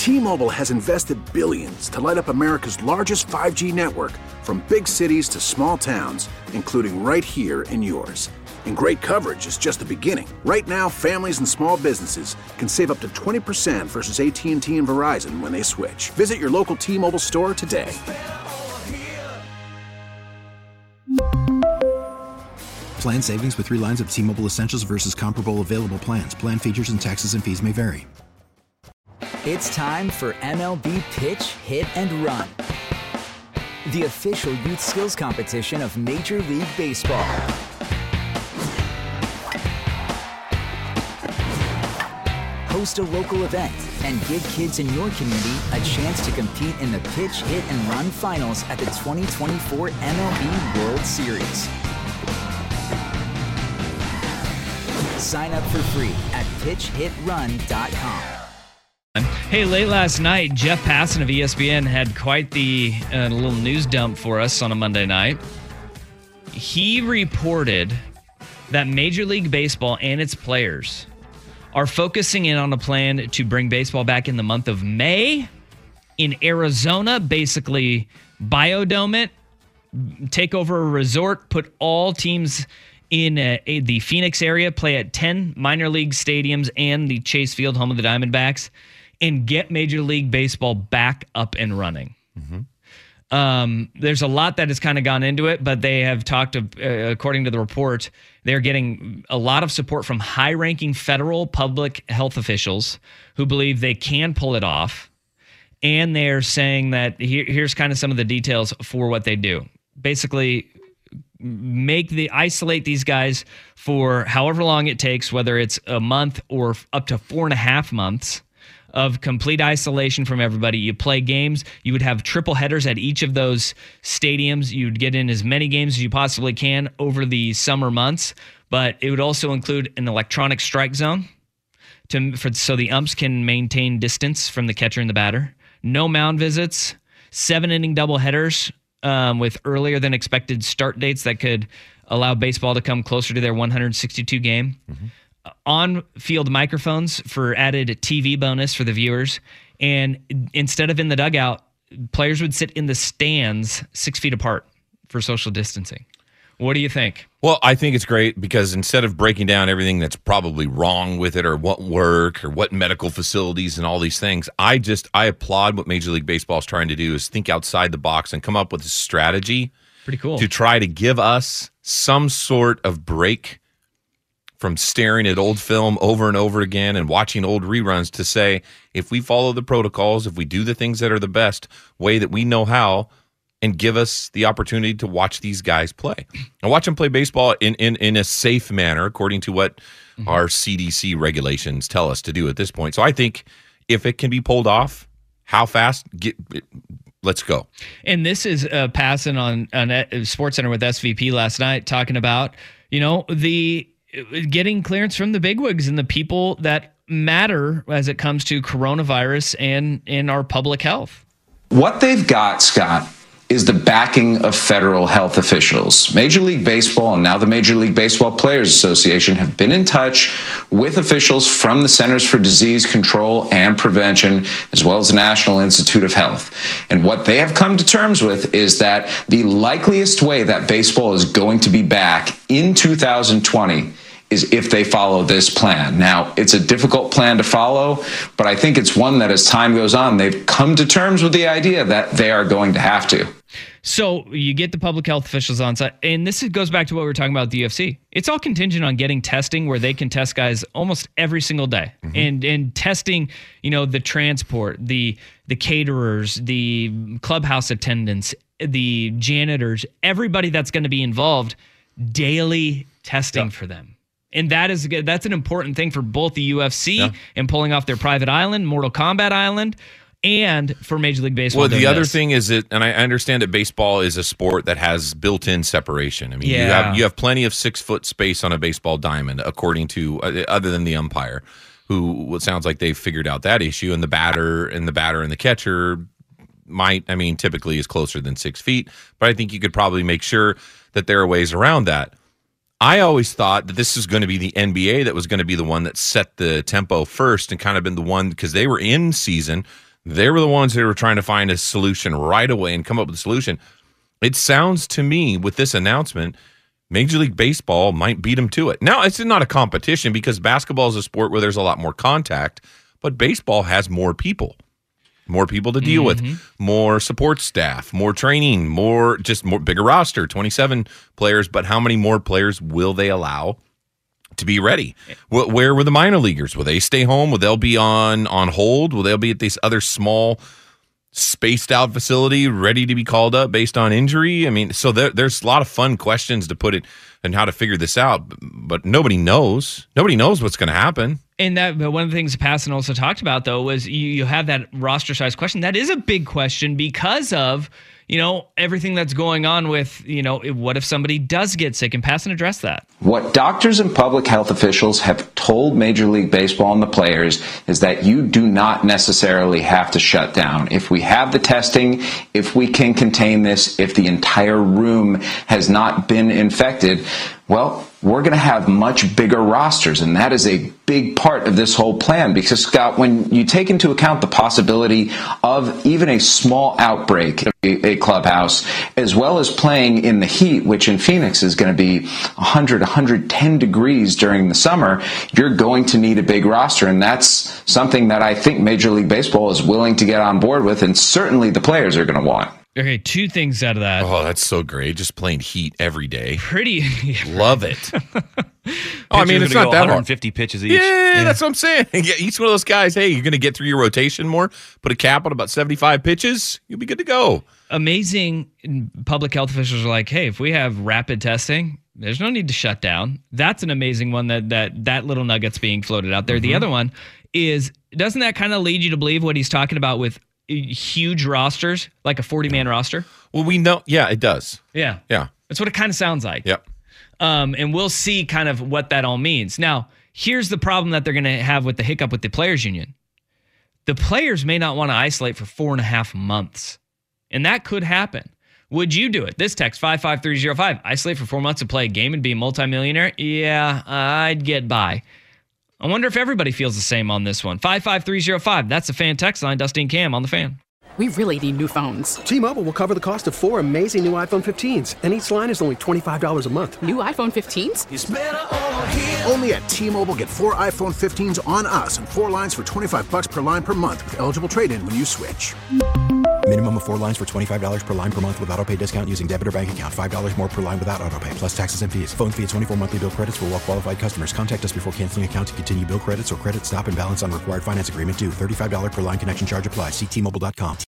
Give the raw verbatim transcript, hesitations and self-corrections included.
T-Mobile has invested billions to light up America's largest five G network, from big cities to small towns, including right here in yours. And great coverage is just the beginning. Right now, families and small businesses can save up to twenty percent versus A T and T and Verizon when they switch. Visit your local T-Mobile store today. Plan savings with three lines of T-Mobile Essentials versus comparable available plans. Plan features and taxes and fees may vary. It's time for M L B Pitch, Hit, and Run, the official youth skills competition of Major League Baseball. Host a local event and give kids in your community a chance to compete in the Pitch, Hit, and Run finals at the twenty twenty-four M L B World Series. Sign up for free at pitch hit run dot com. Hey, late last night, Jeff Passan of E S P N had quite the uh, little news dump for us on a Monday night. He reported that Major League Baseball and its players are focusing in on a plan to bring baseball back in the month of May in Arizona, basically biodome it, take over a resort, put all teams in uh, the Phoenix area, play at ten minor league stadiums and the Chase Field, home of the Diamondbacks, and get Major League Baseball back up and running. Mm-hmm. Um, there's a lot that has kind of gone into it, but they have talked, of, uh, according to the report, they're getting a lot of support from high-ranking federal public health officials who believe they can pull it off. And they're saying that here, here's kind of some of the details for what they do. Basically, make the isolate these guys for however long it takes, whether it's a month or up to four and a half months of complete isolation from everybody. You play games. You would have triple headers at each of those stadiums. You'd get in as many games as you possibly can over the summer months, but it would also include an electronic strike zone to for, so the umps can maintain distance from the catcher and the batter. No mound visits, seven inning double headers um, with earlier than expected start dates that could allow baseball to come closer to their one hundred sixty-two game. Mm-hmm. On-field microphones for added T V bonus for the viewers. And instead of in the dugout, players would sit in the stands six feet apart for social distancing. What do you think? Well, I think it's great because instead of breaking down everything that's probably wrong with it or what work or what medical facilities and all these things, I just I applaud what Major League Baseball is trying to do is think outside the box and come up with a strategy. Pretty cool. To try to give us some sort of break from staring at old film over and over again and watching old reruns to say, if we follow the protocols, if we do the things that are the best way that we know how, and give us the opportunity to watch these guys play. And watch them play baseball in, in, in a safe manner, according to what mm-hmm. our C D C regulations tell us to do at this point. So I think if it can be pulled off, how fast? Get, let's go. And this is uh, passing on, on SportsCenter with S V P last night, talking about, you know, the getting clearance from the bigwigs and the people that matter as it comes to coronavirus and in our public health. What they've got, Scott, is the backing of federal health officials. Major League Baseball and now the Major League Baseball Players Association have been in touch with officials from the Centers for Disease Control and Prevention, as well as the National Institute of Health. And what they have come to terms with is that the likeliest way that baseball is going to be back in two thousand twenty is if they follow this plan. Now, it's a difficult plan to follow, but I think it's one that as time goes on, they've come to terms with the idea that they are going to have to. So you get the public health officials on site, and this goes back to what we were talking about with the U F C. It's all contingent on getting testing where they can test guys almost every single day. Mm-hmm. And and testing, you know, the transport, the the caterers, the clubhouse attendants, the janitors, everybody that's going to be involved, daily testing yeah. for them. And that is that's an important thing for both the U F C yeah. and pulling off their private island, Mortal Kombat Island, and for Major League Baseball. Well, the other this. thing is that, and I understand that baseball is a sport that has built-in separation. I mean, yeah. you have you have plenty of six-foot space on a baseball diamond, according to uh, other than the umpire, who it sounds like they've figured out that issue, and the batter and the batter and the catcher might, I mean, typically is closer than six feet, but I think you could probably make sure that there are ways around that. I always thought that this was going to be the N B A that was going to be the one that set the tempo first and kind of been the one because they were in season. They were the ones that were trying to find a solution right away and come up with a solution. It sounds to me with this announcement, Major League Baseball might beat them to it. Now, it's not a competition because basketball is a sport where there's a lot more contact, but baseball has more people. More people to deal mm-hmm. with, more support staff, more training, more just more bigger roster, twenty-seven players. But how many more players will they allow to be ready? Where were the minor leaguers? Will they stay home? Will they be on on hold? Will they be at this other small, spaced out facility ready to be called up based on injury? I mean, so there, there's a lot of fun questions to put it and how to figure this out. But nobody knows. Nobody knows what's going to happen. And that one of the things Passan also talked about, though, was you, you have that roster size question. That is a big question because of, you know, everything that's going on with, you know, what if somebody does get sick? And Passan addressed that. What doctors and public health officials have told Major League Baseball and the players is that you do not necessarily have to shut down. If we have the testing, if we can contain this, if the entire room has not been infected, well, we're going to have much bigger rosters, and that is a big part of this whole plan because, Scott, when you take into account the possibility of even a small outbreak of a, a clubhouse, as well as playing in the heat, which in Phoenix is going to be one hundred, one hundred ten degrees during the summer, you're going to need a big roster, and that's something that I think Major League Baseball is willing to get on board with, and certainly the players are going to want. Okay, two things out of that. Oh, that's so great. Just playing heat every day. Pretty. Love it. oh, I mean, it's not that one hundred fifty hard. Pitches each. Yeah, yeah, that's what I'm saying. Yeah, each one of those guys, hey, you're going to get through your rotation more, put a cap on about seventy-five pitches, you'll be good to go. Amazing. Public health officials are like, hey, if we have rapid testing, there's no need to shut down. That's an amazing one that that, that little nugget's being floated out there. Mm-hmm. The other one is, doesn't that kind of lead you to believe what he's talking about with huge rosters, like a forty-man roster? Well, we know. Yeah, it does. Yeah. Yeah. That's what it kind of sounds like. Yep. Um, and we'll see kind of what that all means. Now, here's the problem that they're going to have with the hiccup with the players union. The players may not want to isolate for four and a half months. And that could happen. Would you do it? This text, five five three zero five. Isolate for four months and play a game and be a multimillionaire? Yeah, I'd get by. I wonder if everybody feels the same on this one. five five three zero five. That's the fan text line. Dusty and Cam on the Fan. We really need new phones. T-Mobile will cover the cost of four amazing new iPhone fifteens, and each line is only twenty-five dollars a month. New iPhone fifteens? It's better over here. Only at T-Mobile, get four iPhone fifteens on us and four lines for twenty-five dollars per line per month with eligible trade-in when you switch. Minimum of four lines for twenty-five dollars per line per month with autopay discount using debit or bank account. five dollars more per line without autopay, plus taxes and fees. Phone fee at twenty-four monthly bill credits for well-qualified customers. Contact us before canceling account to continue bill credits or credit stop and balance on required finance agreement due. thirty-five dollars per line connection charge applies. See T Mobile dot com.